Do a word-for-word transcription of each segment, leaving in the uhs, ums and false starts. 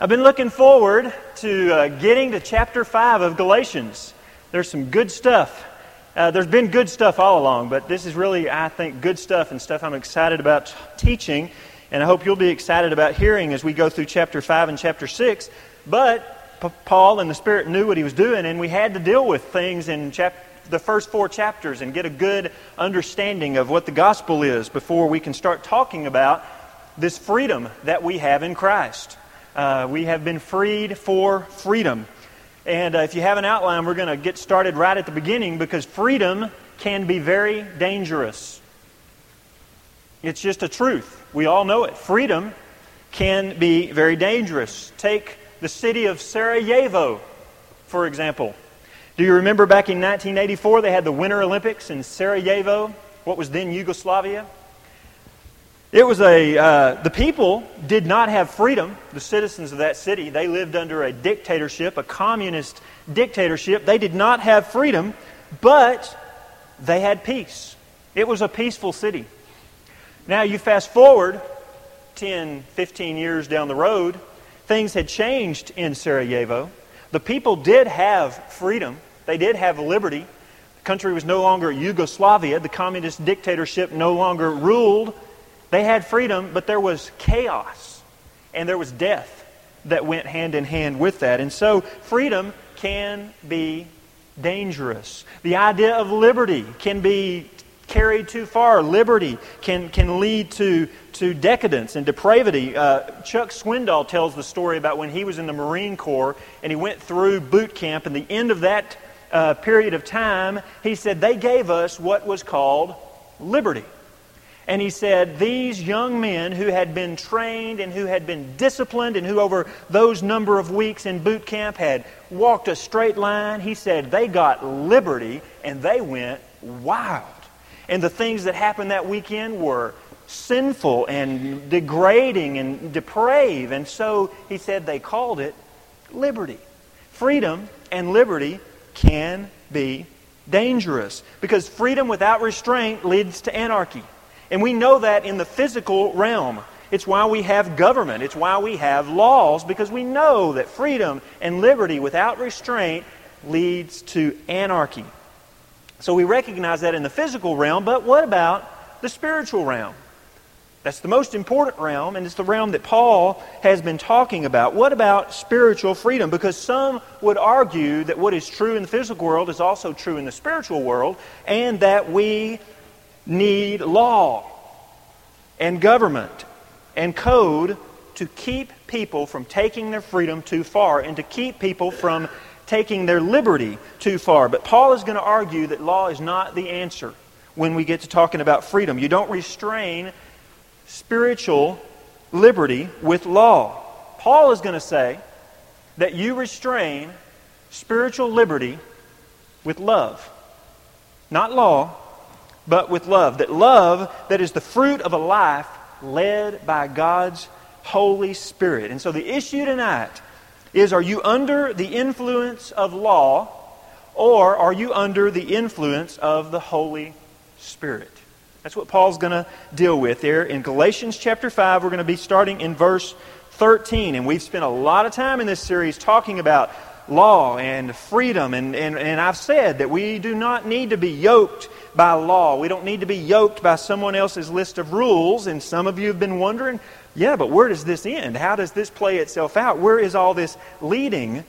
I've been looking forward to uh, getting to chapter five of Galatians. There's some good stuff. Uh, there's been good stuff all along, but this is really, I think, good stuff and stuff I'm excited about teaching, and I hope you'll be excited about hearing as we go through chapter five and chapter six. But P- Paul and the Spirit knew what he was doing, and we had to deal with things in chap- the first four chapters and get a good understanding of what the gospel is before we can start talking about this freedom that we have in Christ. Uh, we have been freed for freedom. And uh, if you have an outline, we're going to get started right at the beginning because freedom can be very dangerous. It's just a truth. We all know it. Freedom can be very dangerous. Take the city of Sarajevo, for example. Do you remember back in nineteen eighty-four they had the Winter Olympics in Sarajevo, what was then Yugoslavia? It was a, uh, the people did not have freedom, the citizens of that city. They lived under a dictatorship, a communist dictatorship. They did not have freedom, but they had peace. It was a peaceful city. Now you fast forward ten, fifteen years down the road, things had changed in Sarajevo. The people did have freedom. They did have liberty. The country was no longer Yugoslavia. The communist dictatorship no longer ruled. They had freedom, but there was chaos and there was death that went hand in hand with that. And so freedom can be dangerous. The idea of liberty can be carried too far. Liberty can, can lead to, to decadence and depravity. Uh, Chuck Swindoll tells the story about when he was in the Marine Corps and he went through boot camp, and the end of that uh, period of time, he said they gave us what was called liberty. And he said, these young men who had been trained and who had been disciplined and who over those number of weeks in boot camp had walked a straight line, he said they got liberty and they went wild. And the things that happened that weekend were sinful and degrading and depraved. And so he said they called it liberty. Freedom and liberty can be dangerous because freedom without restraint leads to anarchy. And we know that in the physical realm. It's why we have government. It's why we have laws, because we know that freedom and liberty without restraint leads to anarchy. So we recognize that in the physical realm, but what about the spiritual realm? That's the most important realm, and it's the realm that Paul has been talking about. What about spiritual freedom? Because some would argue that what is true in the physical world is also true in the spiritual world, and that we need law and government and code to keep people from taking their freedom too far and to keep people from taking their liberty too far. But Paul is going to argue that law is not the answer when we get to talking about freedom. You don't restrain spiritual liberty with law. Paul is going to say that you restrain spiritual liberty with love. Not law, but with love. That love that is the fruit of a life led by God's Holy Spirit. And so the issue tonight is, are you under the influence of law or are you under the influence of the Holy Spirit? That's what Paul's going to deal with there. In Galatians chapter five, we're going to be starting in verse thirteen. And we've spent a lot of time in this series talking about law and freedom. And, and, and I've said that we do not need to be yoked by law. We don't need to be yoked by someone else's list of rules. And some of you have been wondering, yeah, but where does this end? How does this play itself out? Where is all this leading?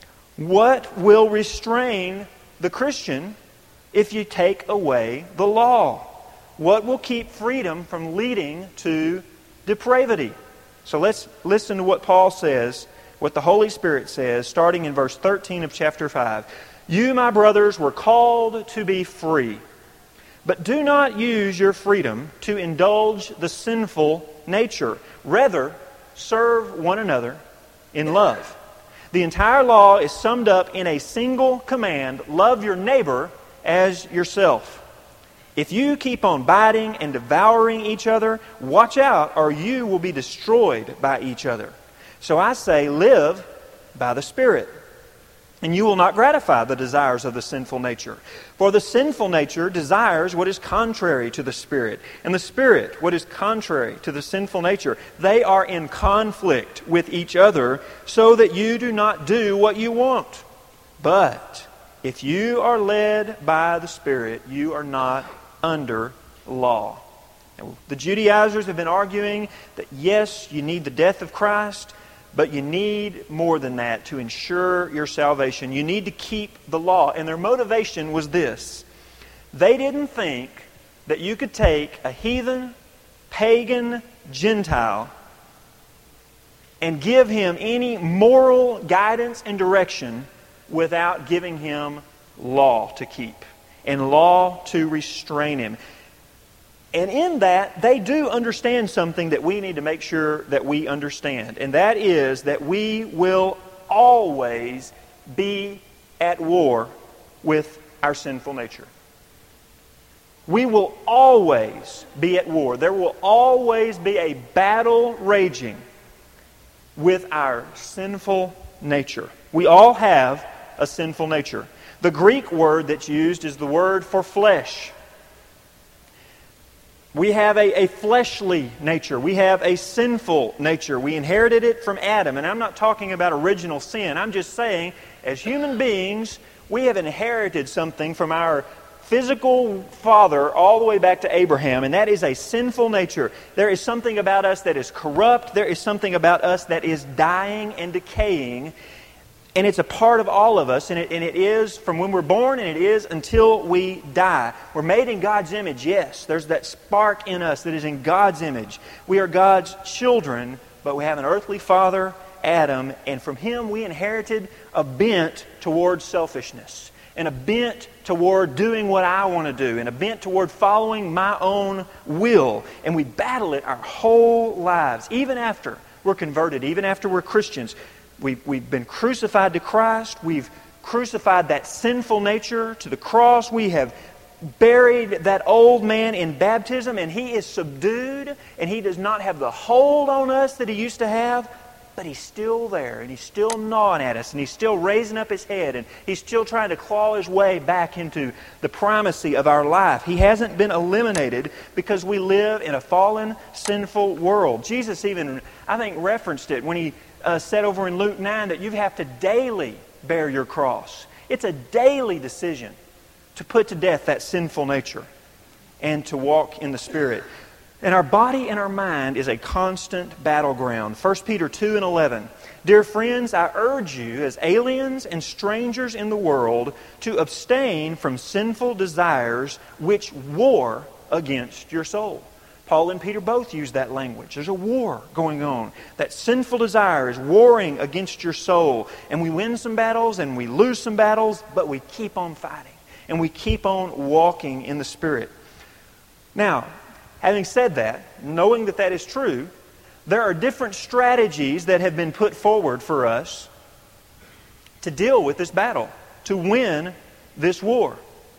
What will restrain the Christian if you take away the law? What will keep freedom from leading to depravity? So let's listen to what Paul says, what the Holy Spirit says, starting in verse thirteen of chapter five. You, my brothers, were called to be free, but do not use your freedom to indulge the sinful nature. Rather, serve one another in love. The entire law is summed up in a single command: love your neighbor as yourself. If you keep on biting and devouring each other, watch out, or you will be destroyed by each other. So I say, live by the Spirit. And you will not gratify the desires of the sinful nature. For the sinful nature desires what is contrary to the Spirit, and the Spirit what is contrary to the sinful nature. They are in conflict with each other, so that you do not do what you want. But if you are led by the Spirit, you are not under law. Now, the Judaizers have been arguing that yes, you need the death of Christ, but you need more than that to ensure your salvation. You need to keep the law. And their motivation was this. They didn't think that you could take a heathen, pagan Gentile and give him any moral guidance and direction without giving him law to keep and law to restrain him. And in that, they do understand something that we need to make sure that we understand. And that is that we will always be at war with our sinful nature. We will always be at war. There will always be a battle raging with our sinful nature. We all have a sinful nature. The Greek word that's used is the word for flesh. We have a, a fleshly nature. We have a sinful nature. We inherited it from Adam. And I'm not talking about original sin. I'm just saying, as human beings, we have inherited something from our physical father all the way back to Abraham, and that is a sinful nature. There is something about us that is corrupt. There is something about us that is dying and decaying. And it's a part of all of us, and it, and it is from when we're born, and it is until we die. We're made in God's image, yes. There's that spark in us that is in God's image. We are God's children, but we have an earthly father, Adam, and from him we inherited a bent towards selfishness, and a bent toward doing what I want to do, and a bent toward following my own will. And we battle it our whole lives, even after we're converted, even after we're Christians. We've, we've been crucified to Christ. We've crucified that sinful nature to the cross. We have buried that old man in baptism, and he is subdued, and he does not have the hold on us that he used to have, but he's still there, and he's still gnawing at us, and he's still raising up his head, and he's still trying to claw his way back into the primacy of our life. He hasn't been eliminated because we live in a fallen, sinful world. Jesus even, I think, referenced it when he Uh, said over in Luke nine that you have to daily bear your cross. It's a daily decision to put to death that sinful nature and to walk in the Spirit. And our body and our mind is a constant battleground. First Peter two and eleven. Dear friends, I urge you as aliens and strangers in the world to abstain from sinful desires which war against your soul. Paul and Peter both use that language. There's a war going on. That sinful desire is warring against your soul. And we win some battles and we lose some battles, but we keep on fighting. And we keep on walking in the Spirit. Now, having said that, knowing that that is true, there are different strategies that have been put forward for us to deal with this battle, to win this war.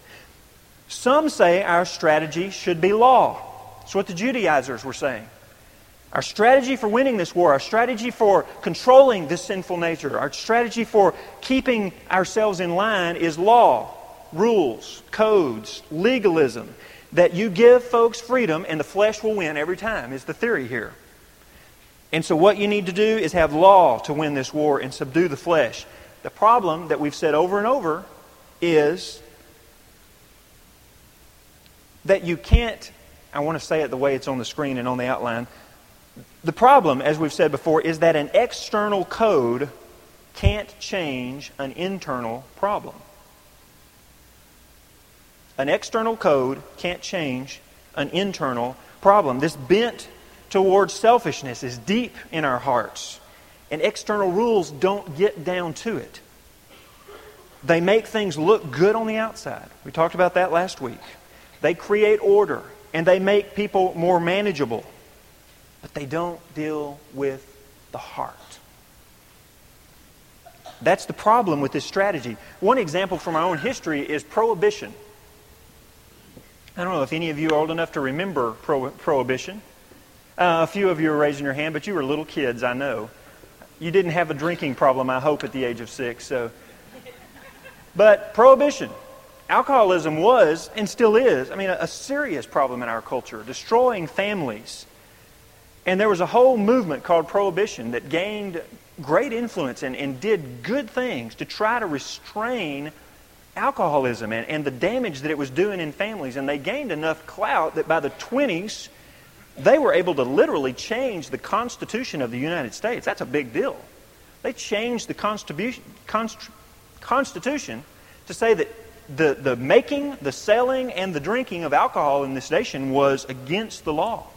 Some say our strategy should be law. That's what the Judaizers were saying. Our strategy for winning this war, our strategy for controlling this sinful nature, our strategy for keeping ourselves in line is law, rules, codes, legalism. That you give folks freedom and the flesh will win every time is the theory here. And so what you need to do is have law to win this war and subdue the flesh. The problem that we've said over and over is that you can't, I want to say it the way it's on the screen and on the outline. The problem, as we've said before, is that an external code can't change an internal problem. An external code can't change an internal problem. This bent towards selfishness is deep in our hearts. And external rules don't get down to it. They make things look good on the outside. We talked about that last week. They create order and they make people more manageable. But they don't deal with the heart. That's the problem with this strategy. One example from our own history is prohibition. I don't know if any of you are old enough to remember pro- prohibition. Uh, a few of you are raising your hand, but you were little kids, I know. You didn't have a drinking problem, I hope, at the age of six. So But prohibition, alcoholism was and still is, I mean, a, a serious problem in our culture, destroying families. And there was a whole movement called Prohibition that gained great influence and, and did good things to try to restrain alcoholism and, and the damage that it was doing in families. And they gained enough clout that by the twenties, they were able to literally change the Constitution of the United States. That's a big deal. They changed the Constitution, Const, Constitution to say that the, the making, the selling, and the drinking of alcohol in this nation was against the law.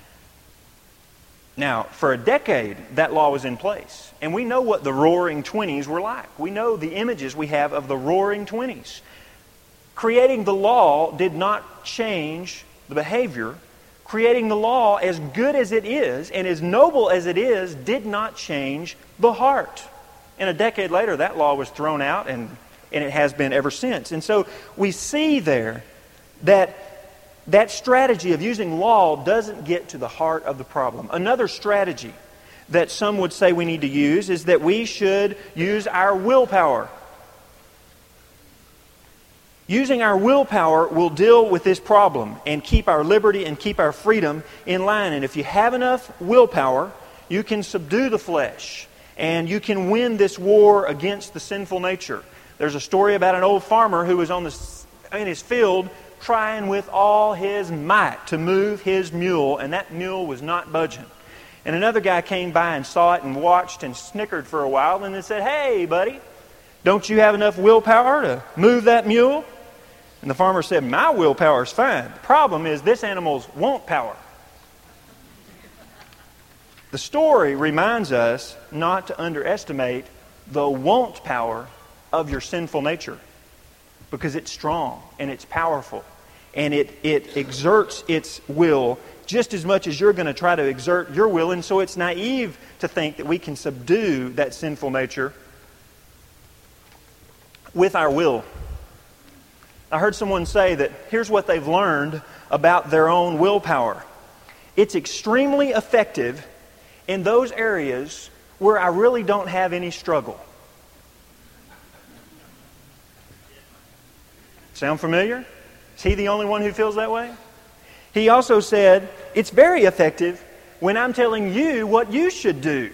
Now, for a decade, that law was in place. And we know what the Roaring Twenties were like. We know the images we have of the Roaring Twenties. Creating the law did not change the behavior. Creating the law, as good as it is and as noble as it is, did not change the heart. And a decade later, that law was thrown out, and, and it has been ever since. And so we see there that that strategy of using law doesn't get to the heart of the problem. Another strategy that some would say we need to use is that we should use our willpower. Using our willpower will deal with this problem and keep our liberty and keep our freedom in line. And if you have enough willpower, you can subdue the flesh and you can win this war against the sinful nature. There's a story about an old farmer who was on the, in his field trying with all his might to move his mule, and that mule was not budging. And another guy came by and saw it and watched and snickered for a while and then said, "Hey, buddy, don't you have enough willpower to move that mule?" And the farmer said, "My willpower is fine. The problem is this animal's want power." The story reminds us not to underestimate the want power of your sinful nature, because it's strong and it's powerful and it, it exerts its will just as much as you're going to try to exert your will. And so it's naive to think that we can subdue that sinful nature with our will. I heard someone say that here's what they've learned about their own willpower. It's extremely effective in those areas where I really don't have any struggle. Sound familiar? Is he the only one who feels that way? He also said, it's very effective when I'm telling you what you should do.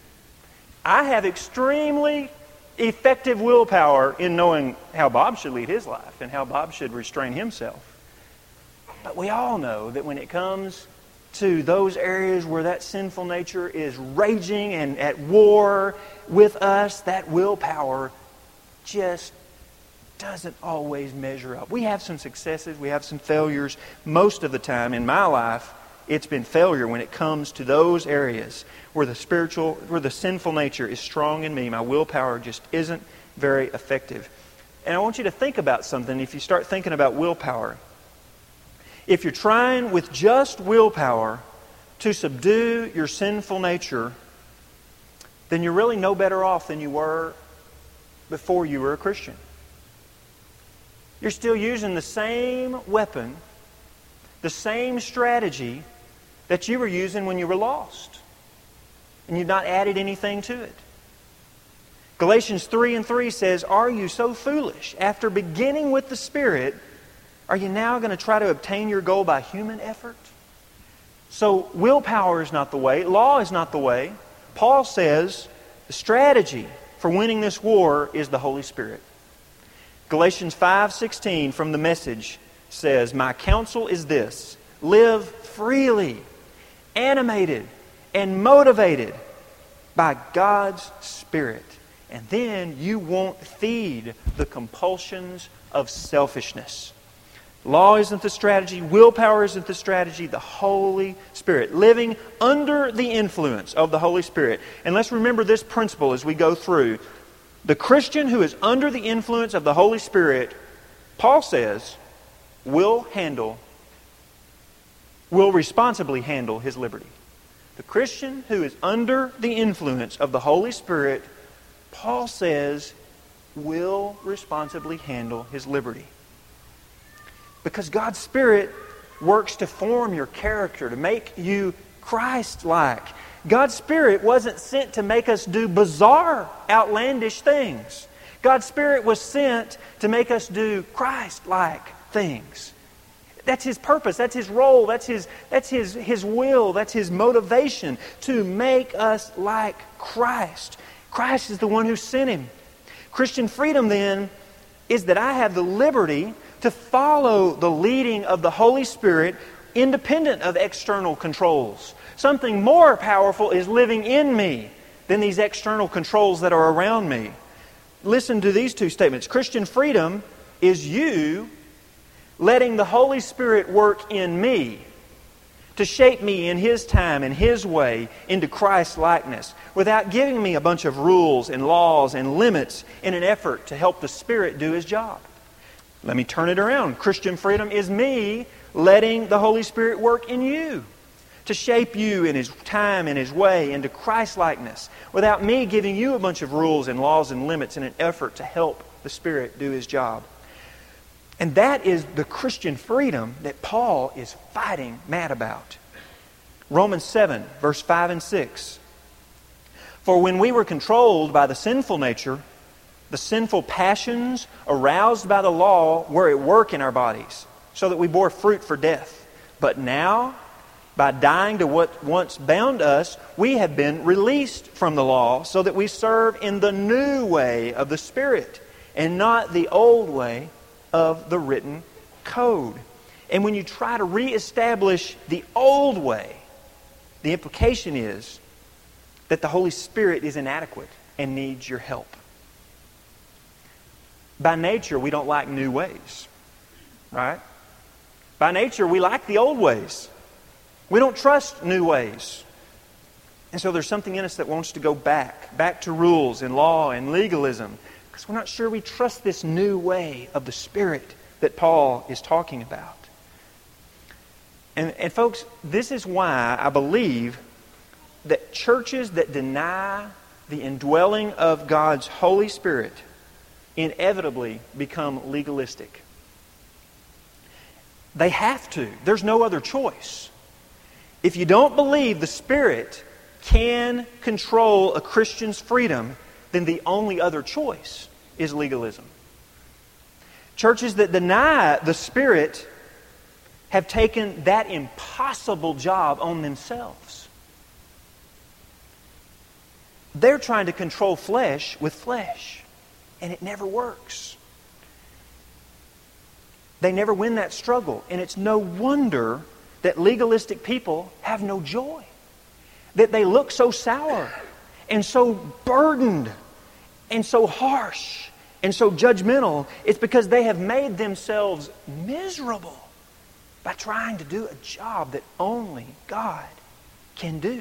I have extremely effective willpower in knowing how Bob should lead his life and how Bob should restrain himself. But we all know that when it comes to those areas where that sinful nature is raging and at war with us, that willpower just doesn't always measure up. We have some successes, we have some failures. Most of the time in my life, it's been failure when it comes to those areas where the spiritual, where the sinful nature is strong in me. My willpower just isn't very effective. And I want you to think about something if you start thinking about willpower. If you're trying with just willpower to subdue your sinful nature, then you're really no better off than you were before you were a Christian. You're still using the same weapon, the same strategy that you were using when you were lost. And you've not added anything to it. Galatians three and three says, "Are you so foolish? After beginning with the Spirit, are you now going to try to obtain your goal by human effort?" So willpower is not the way. Law is not the way. Paul says the strategy for winning this war is the Holy Spirit. Galatians five sixteen from the Message says, "My counsel is this, live freely, animated and motivated by God's Spirit, and then you won't feed the compulsions of selfishness." Law isn't the strategy. Willpower isn't the strategy. The Holy Spirit. Living under the influence of the Holy Spirit. And let's remember this principle as we go through. The Christian who is under the influence of the Holy Spirit, Paul says, will handle, will responsibly handle his liberty. The Christian who is under the influence of the Holy Spirit, Paul says, will responsibly handle his liberty. Because God's Spirit works to form your character, to make you Christ-like. God's Spirit wasn't sent to make us do bizarre, outlandish things. God's Spirit was sent to make us do Christ-like things. That's His purpose. That's His role. That's His, that's His, His will. That's His motivation, to make us like Christ. Christ is the one who sent Him. Christian freedom, then, is that I have the liberty to follow the leading of the Holy Spirit independent of external controls. Something more powerful is living in me than these external controls that are around me. Listen to these two statements. Christian freedom is you letting the Holy Spirit work in me to shape me in His time and His way into Christ's likeness, without giving me a bunch of rules and laws and limits in an effort to help the Spirit do His job. Let me turn it around. Christian freedom is me letting the Holy Spirit work in you to shape you in His time and His way into Christ-likeness, without me giving you a bunch of rules and laws and limits in an effort to help the Spirit do His job. And that is the Christian freedom that Paul is fighting mad about. Romans seven, verse five and six. For when we were controlled by the sinful nature, the sinful passions aroused by the law were at work in our bodies, so that we bore fruit for death. But now, by dying to what once bound us, we have been released from the law, so that we serve in the new way of the Spirit, and not the old way of the written code. And when you try to reestablish the old way, the implication is that the Holy Spirit is inadequate and needs your help. By nature, we don't like new ways, right? By nature, we like the old ways. We don't trust new ways. And so there's something in us that wants to go back, back to rules and law and legalism, because we're not sure we trust this new way of the Spirit that Paul is talking about. And, and folks, this is why I believe that churches that deny the indwelling of God's Holy Spirit inevitably become legalistic. They have to. There's no other choice. If you don't believe the Spirit can control a Christian's freedom, then the only other choice is legalism. Churches that deny the Spirit have taken that impossible job on themselves. They're trying to control flesh with flesh, and it never works. They never win that struggle, and it's no wonder that legalistic people have no joy, that they look so sour and so burdened and so harsh and so judgmental. It's because they have made themselves miserable by trying to do a job that only God can do.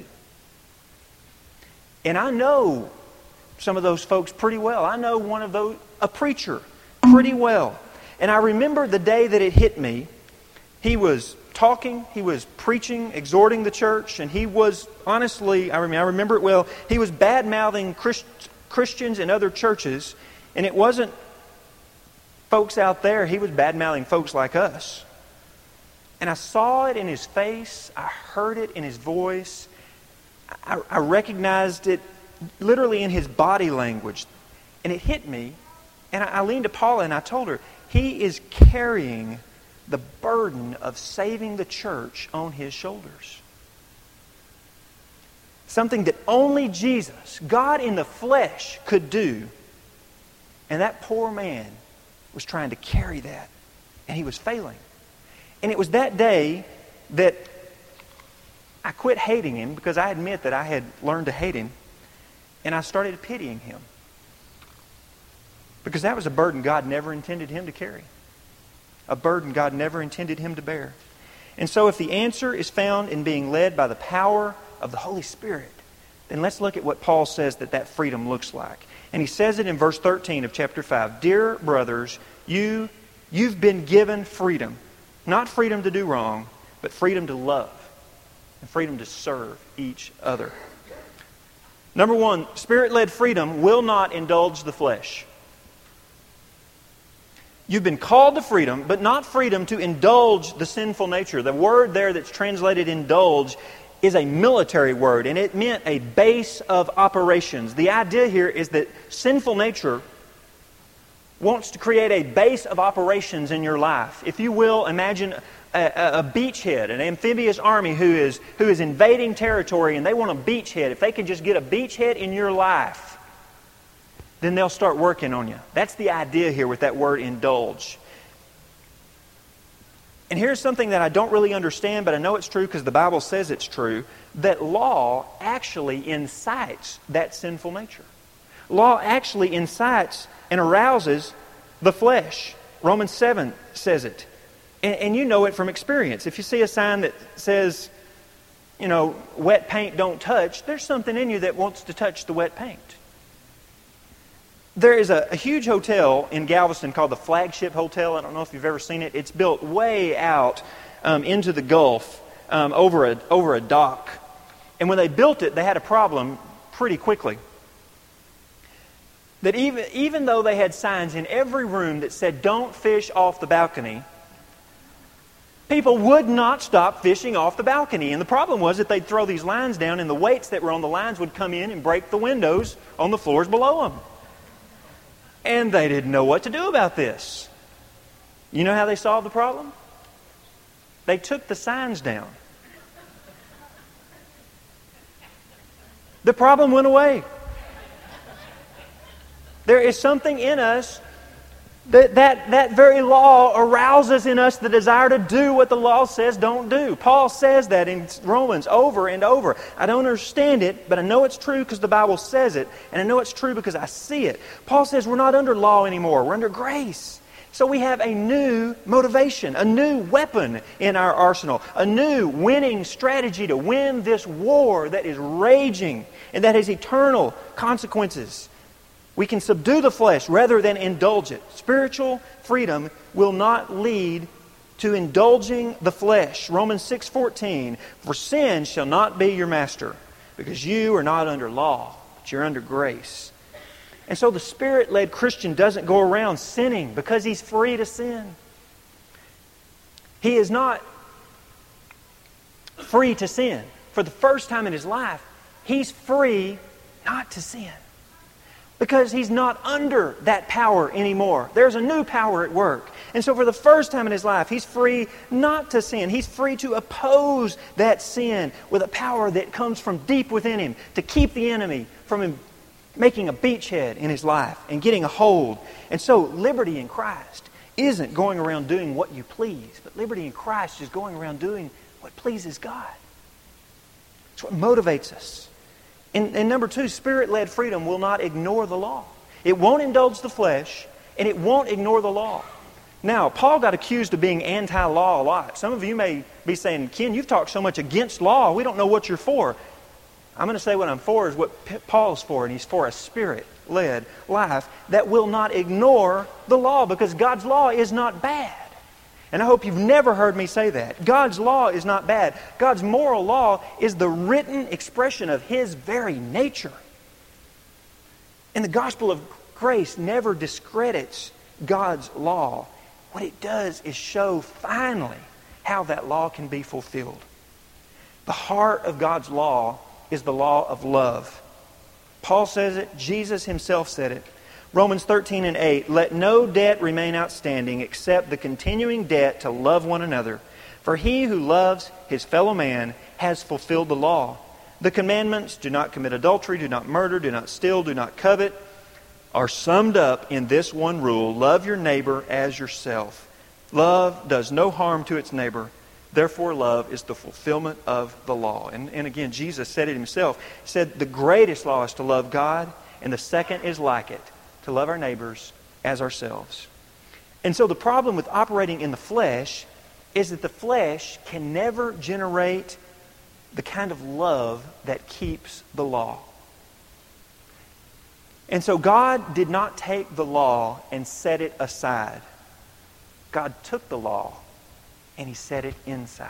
And I know some of those folks pretty well. I know one of those, a preacher, pretty well. And I remember the day that it hit me. He was talking, he was preaching, exhorting the church, and he was, honestly, I remember, I remember it well, he was bad-mouthing Christ, Christians in other churches, and it wasn't folks out there, he was bad-mouthing folks like us. And I saw it in his face, I heard it in his voice, I, I recognized it literally in his body language, and it hit me, and I, I leaned to Paula and I told her, he is carrying the burden of saving the church on his shoulders. Something that only Jesus, God in the flesh, could do. And that poor man was trying to carry that. And he was failing. And it was that day that I quit hating him, because I admit that I had learned to hate him. And I started pitying him. Because that was a burden God never intended him to carry. A burden God never intended him to bear. And so if the answer is found in being led by the power of the Holy Spirit, then let's look at what Paul says that that freedom looks like. And he says it in verse thirteen of chapter five. Dear brothers, you, you've been given freedom. Not freedom to do wrong, but freedom to love. And freedom to serve each other. Number one, Spirit-led freedom will not indulge the flesh. You've been called to freedom, but not freedom to indulge the sinful nature. The word there that's translated indulge is a military word, and it meant a base of operations. The idea here is that sinful nature wants to create a base of operations in your life. If you will, imagine a, a, a beachhead, an amphibious army who is, who is invading territory, and they want a beachhead. If they can just get a beachhead in your life, then they'll start working on you. That's the idea here with that word indulge. And here's something that I don't really understand, but I know it's true because the Bible says it's true, that law actually incites that sinful nature. Law actually incites and arouses the flesh. Romans seven says it. And, and you know it from experience. If you see a sign that says, you know, wet paint don't touch, there's something in you that wants to touch the wet paint. There is a, a huge hotel in Galveston called the Flagship Hotel. I don't know if you've ever seen it. It's built way out um, into the Gulf um, over a, over a dock. And when they built it, they had a problem pretty quickly. That even, even though they had signs in every room that said, don't fish off the balcony, people would not stop fishing off the balcony. And the problem was that they'd throw these lines down, and the weights that were on the lines would come in and break the windows on the floors below them. And they didn't know what to do about this. You know how they solved the problem? They took the signs down. The problem went away. There is something in us that, that that very law arouses in us the desire to do what the law says don't do. Paul says that in Romans over and over. I don't understand it, but I know it's true because the Bible says it. And I know it's true because I see it. Paul says we're not under law anymore. We're under grace. So we have a new motivation, a new weapon in our arsenal, a new winning strategy to win this war that is raging and that has eternal consequences. We can subdue the flesh rather than indulge it. Spiritual freedom will not lead to indulging the flesh. Romans six fourteen, for sin shall not be your master, because you are not under law, but you're under grace. And so the Spirit-led Christian doesn't go around sinning because he's free to sin. He is not free to sin. For the first time in his life, he's free not to sin. Because he's not under that power anymore. There's a new power at work. And so for the first time in his life, he's free not to sin. He's free to oppose that sin with a power that comes from deep within him to keep the enemy from him making a beachhead in his life and getting a hold. And so liberty in Christ isn't going around doing what you please, but liberty in Christ is going around doing what pleases God. It's what motivates us. And, and number two, Spirit-led freedom will not ignore the law. It won't indulge the flesh, and it won't ignore the law. Now, Paul got accused of being anti-law a lot. Some of you may be saying, Ken, you've talked so much against law, we don't know what you're for. I'm going to say what I'm for is what P- Paul's for, and he's for a Spirit-led life that will not ignore the law, because God's law is not bad. And I hope you've never heard me say that. God's law is not bad. God's moral law is the written expression of His very nature. And the gospel of grace never discredits God's law. What it does is show finally how that law can be fulfilled. The heart of God's law is the law of love. Paul says it. Jesus Himself said it. Romans thirteen and eight, let no debt remain outstanding except the continuing debt to love one another. For he who loves his fellow man has fulfilled the law. The commandments, do not commit adultery, do not murder, do not steal, do not covet, are summed up in this one rule, love your neighbor as yourself. Love does no harm to its neighbor. Therefore, love is the fulfillment of the law. And, and again, Jesus said it Himself. He said the greatest law is to love God, and the second is like it, to love our neighbors as ourselves. And so the problem with operating in the flesh is that the flesh can never generate the kind of love that keeps the law. And so God did not take the law and set it aside. God took the law and He set it inside.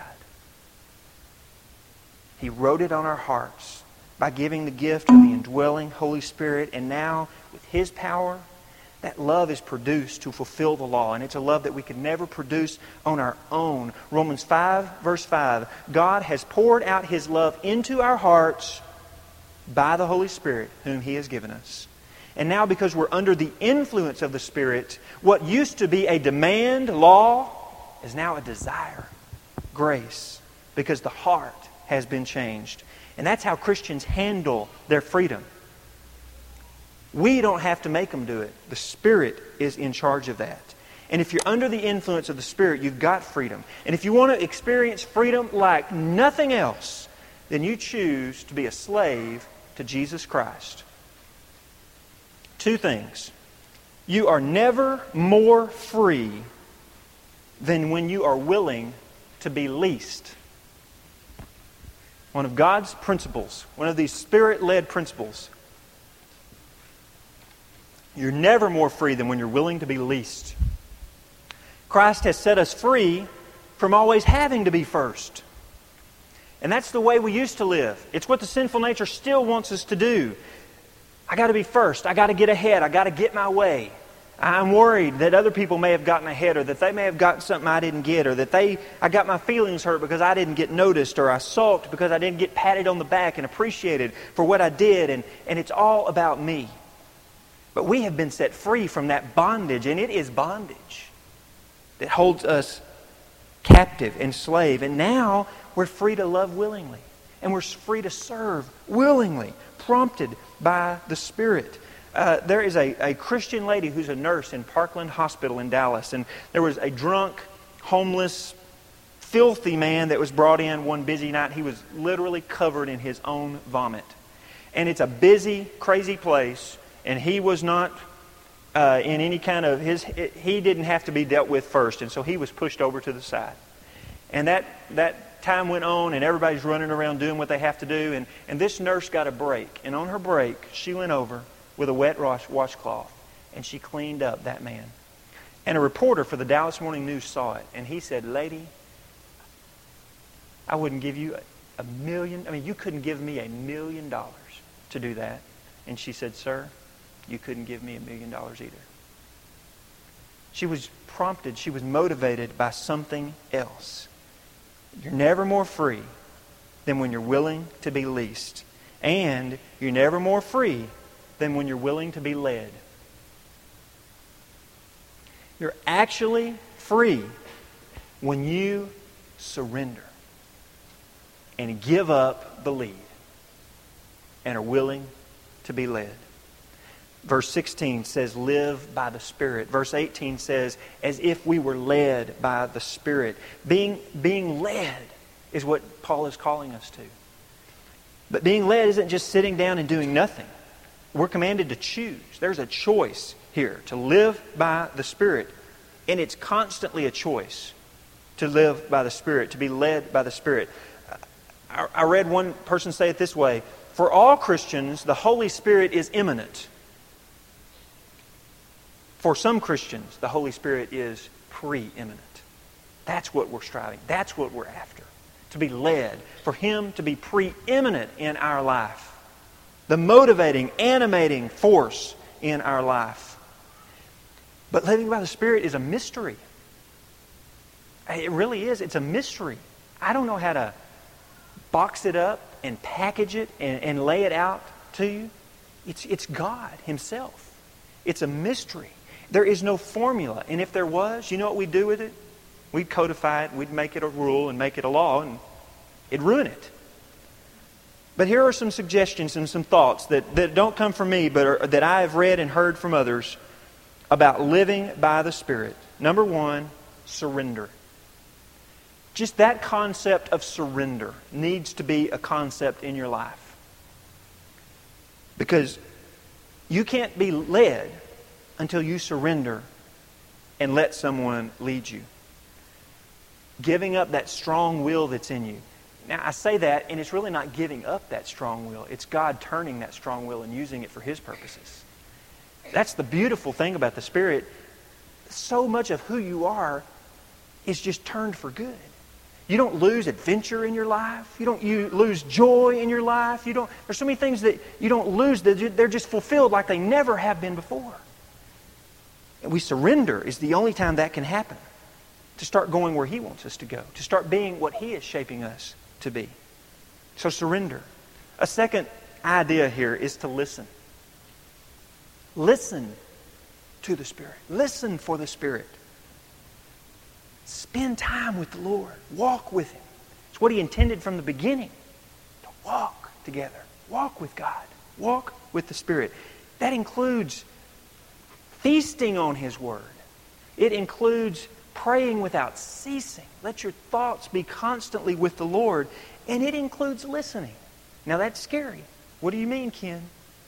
He wrote it on our hearts by giving the gift of the indwelling Holy Spirit. And now, with His power, that love is produced to fulfill the law. And it's a love that we could never produce on our own. Romans five, verse five. God has poured out His love into our hearts by the Holy Spirit, whom He has given us. And now because we're under the influence of the Spirit, what used to be a demand, law, is now a desire, grace, because the heart has been changed. And that's how Christians handle their freedom. We don't have to make them do it. The Spirit is in charge of that. And if you're under the influence of the Spirit, you've got freedom. And if you want to experience freedom like nothing else, then you choose to be a slave to Jesus Christ. Two things. You are never more free than when you are willing to be least. One of God's principles, one of these Spirit-led principles, you're never more free than when you're willing to be least. Christ has set us free from always having to be first. And that's the way we used to live. It's what the sinful nature still wants us to do. I got to be first. I got to get ahead. I got to get my way. I'm worried that other people may have gotten ahead, or that they may have gotten something I didn't get, or that they I got my feelings hurt because I didn't get noticed, or I sulked because I didn't get patted on the back and appreciated for what I did, and, and it's all about me. But we have been set free from that bondage, and it is bondage that holds us captive and slave. And now we're free to love willingly, and we're free to serve willingly, prompted by the Spirit. Uh, there is a, a Christian lady who's a nurse in Parkland Hospital in Dallas, and there was a drunk, homeless, filthy man that was brought in one busy night. He was literally covered in his own vomit. And it's a busy, crazy place, and he was not uh, in any kind of his. He didn't have to be dealt with first, and so he was pushed over to the side. And that that time went on, and everybody's running around doing what they have to do, and and this nurse got a break, and on her break, she went over with a wet wash, washcloth, and she cleaned up that man. And a reporter for the Dallas Morning News saw it, and he said, "Lady, I wouldn't give you a, a million, I mean, you couldn't give me a million dollars to do that." And she said, "Sir, you couldn't give me a million dollars either." She was prompted, she was motivated by something else. You're never more free than when you're willing to be least. And you're never more free than when you're willing to be led. You're actually free when you surrender and give up the lead and are willing to be led. Verse sixteen says, live by the Spirit. Verse eighteen says, as if we were led by the Spirit. Being, being led is what Paul is calling us to. But being led isn't just sitting down and doing nothing. We're commanded to choose. There's a choice here to live by the Spirit. And it's constantly a choice to live by the Spirit, to be led by the Spirit. I, I read one person say it this way: for all Christians, the Holy Spirit is imminent. For some Christians, the Holy Spirit is preeminent. That's what we're striving. That's what we're after. To be led. For Him to be preeminent in our life. The motivating, animating force in our life. But living by the Spirit is a mystery. It really is. It's a mystery. I don't know how to box it up and package it and, and lay it out to you. It's, it's God Himself. It's a mystery. There is no formula. And if there was, you know what we'd do with it? We'd codify it, we'd make it a rule and make it a law, and it'd ruin it. But here are some suggestions and some thoughts that, that don't come from me, but are, that I have read and heard from others about living by the Spirit. Number one, surrender. Just that concept of surrender needs to be a concept in your life. Because you can't be led until you surrender and let someone lead you. Giving up that strong will that's in you. Now, I say that, and it's really not giving up that strong will. It's God turning that strong will and using it for His purposes. That's the beautiful thing about the Spirit. So much of who you are is just turned for good. You don't lose adventure in your life. You don't you lose joy in your life. You don't. There's so many things that you don't lose. That they're just fulfilled like they never have been before. And we surrender is the only time that can happen. To start going where He wants us to go. To start being what He is shaping us to be. So surrender. A second idea here is to listen. Listen to the Spirit. Listen for the Spirit. Spend time with the Lord. Walk with Him. It's what He intended from the beginning. To walk together. Walk with God. Walk with the Spirit. That includes feasting on His Word. It includes praying without ceasing. Let your thoughts be constantly with the Lord. And it includes listening. Now that's scary. What do you mean, Ken?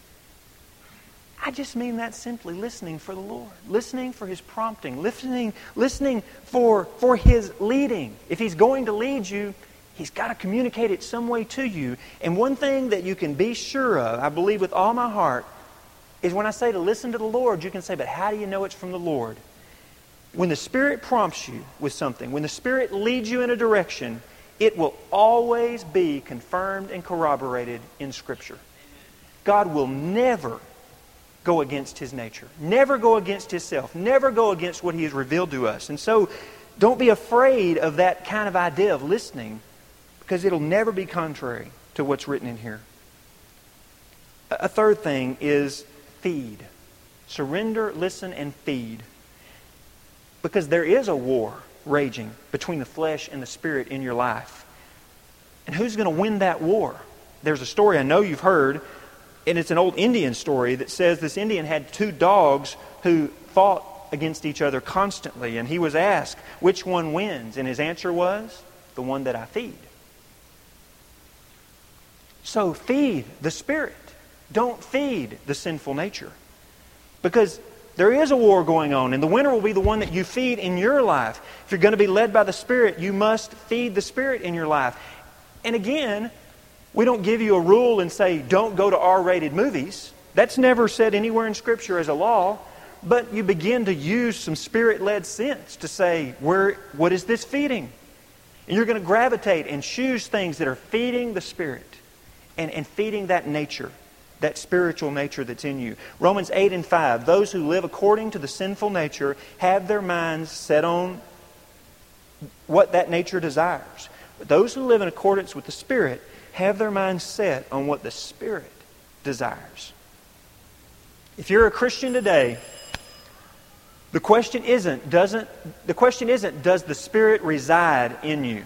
I just mean that simply, listening for the Lord. Listening for His prompting. Listening, listening for, for His leading. If He's going to lead you, He's got to communicate it some way to you. And one thing that you can be sure of, I believe with all my heart, is when I say to listen to the Lord, you can say, but how do you know it's from the Lord? When the Spirit prompts you with something, when the Spirit leads you in a direction, it will always be confirmed and corroborated in Scripture. God will never go against His nature. Never go against Himself. Never go against what He has revealed to us. And so, don't be afraid of that kind of idea of listening, because it'll never be contrary to what's written in here. A third thing is feed. Surrender, listen, and feed. Because there is a war raging between the flesh and the Spirit in your life. And who's going to win that war? There's a story I know you've heard, and it's an old Indian story that says this Indian had two dogs who fought against each other constantly. And he was asked, which one wins? And his answer was, the one that I feed. So feed the Spirit. Don't feed the sinful nature. Because there is a war going on, and the winner will be the one that you feed in your life. If you're going to be led by the Spirit, you must feed the Spirit in your life. And again, we don't give you a rule and say, don't go to R-rated movies. That's never said anywhere in Scripture as a law. But you begin to use some Spirit-led sense to say, where, what is this feeding? And you're going to gravitate and choose things that are feeding the Spirit and, and feeding that nature, that spiritual nature that's in you. Romans eight and five, those who live according to the sinful nature have their minds set on what that nature desires. But those who live in accordance with the Spirit have their minds set on what the Spirit desires. If you're a Christian today, the question isn't, doesn't, the question isn't, does the Spirit reside in you?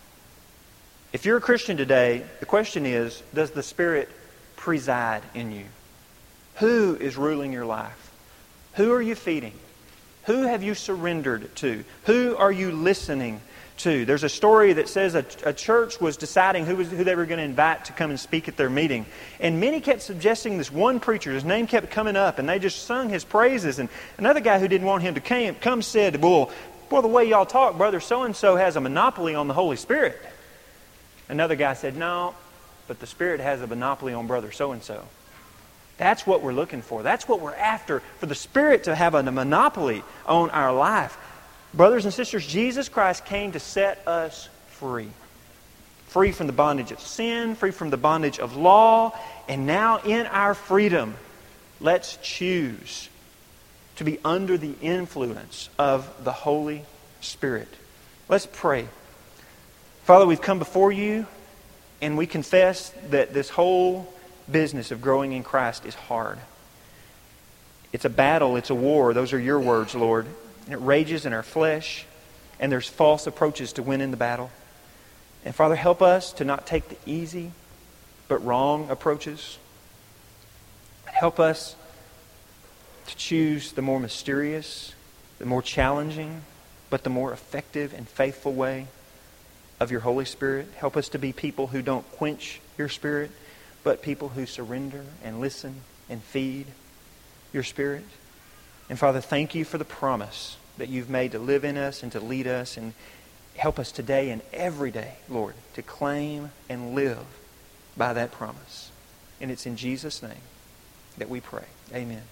If you're a Christian today, the question is, does the Spirit preside in you? Who is ruling your life? Who are you feeding? Who have you surrendered to? Who are you listening to? There's a story that says a, a church was deciding who, was, who they were going to invite to come and speak at their meeting. And many kept suggesting this one preacher. His name kept coming up, and they just sung his praises. And another guy who didn't want him to come, come said, well, boy, the way y'all talk, brother so-and-so has a monopoly on the Holy Spirit. Another guy said, no, but the Spirit has a monopoly on brother so-and-so. That's what we're looking for. That's what we're after, for the Spirit to have a monopoly on our life. Brothers and sisters, Jesus Christ came to set us free. Free from the bondage of sin, free from the bondage of law, and now in our freedom, let's choose to be under the influence of the Holy Spirit. Let's pray. Father, we've come before you, and we confess that this whole business of growing in Christ is hard. It's a battle, it's a war. Those are your words, Lord. And it rages in our flesh, and there's false approaches to win in the battle. And Father, help us to not take the easy but wrong approaches. Help us to choose the more mysterious, the more challenging, but the more effective and faithful way of your Holy Spirit. Help us to be people who don't quench your Spirit, but people who surrender and listen and feed your Spirit. And Father, thank you for the promise that you've made to live in us and to lead us, and help us today and every day, Lord, to claim and live by that promise. And it's in Jesus' name that we pray. Amen.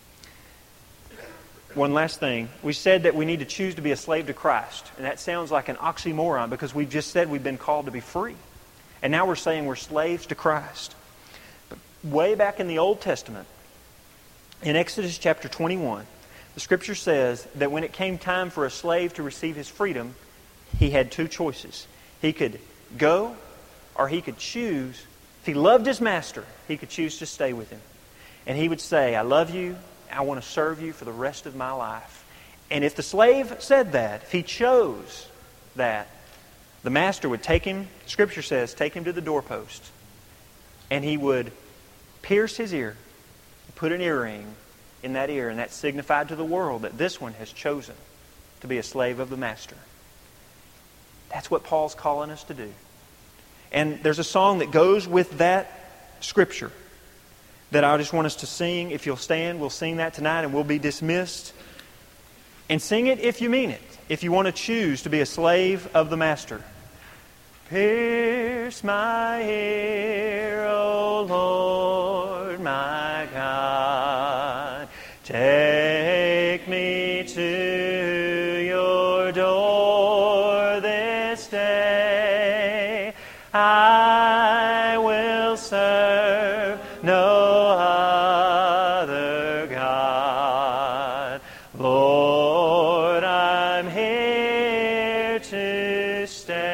One last thing. We said that we need to choose to be a slave to Christ. And that sounds like an oxymoron because we've just said we've been called to be free. And now we're saying we're slaves to Christ. But way back in the Old Testament, in Exodus chapter twenty-one, the Scripture says that when it came time for a slave to receive his freedom, he had two choices. He could go, or he could choose. If he loved his master, he could choose to stay with him. And he would say, I love you, I want to serve you for the rest of my life. And if the slave said that, if he chose that, the master would take him, Scripture says, take him to the doorpost, and he would pierce his ear, put an earring in that ear, and that signified to the world that this one has chosen to be a slave of the master. That's what Paul's calling us to do. And there's a song that goes with that Scripture that I just want us to sing. If you'll stand, we'll sing that tonight and we'll be dismissed. And sing it if you mean it. If you want to choose to be a slave of the Master. Pierce my ear, O Lord, my God. Take me to your door this day. I will serve no other God. Lord, I'm here to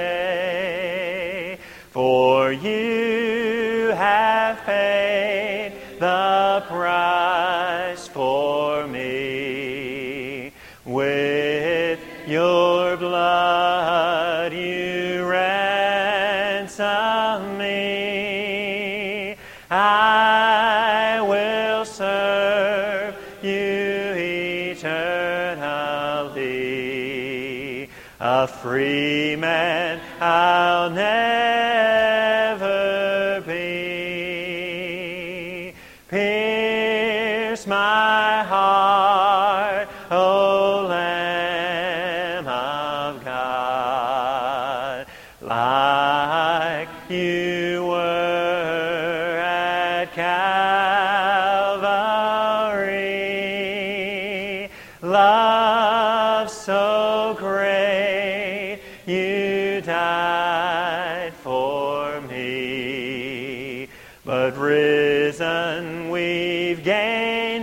stay, for you have paid the price for me. With your blood you ransom me. I will serve you eternally. A free man I'll never be. Pierce my heart, O Lamb of God, like you were at Calvary. Love so great, you died for me. But risen, we've gained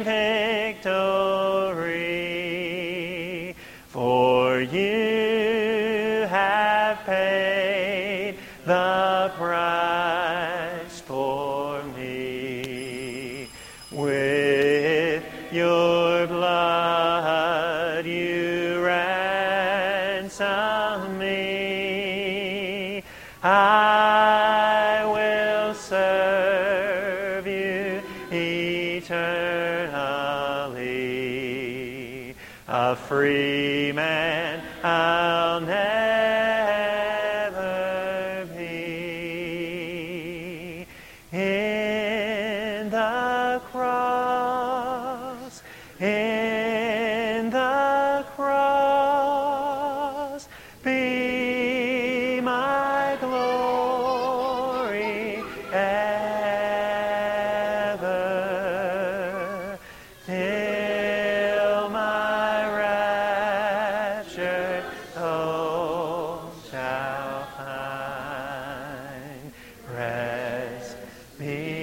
victory. For you have paid the price for me. With your blood you ransom me. I will serve you eternally. A free man I'll never be. In the cross, in the cross, be my glory ever, till my raptured soul shall find rest. Be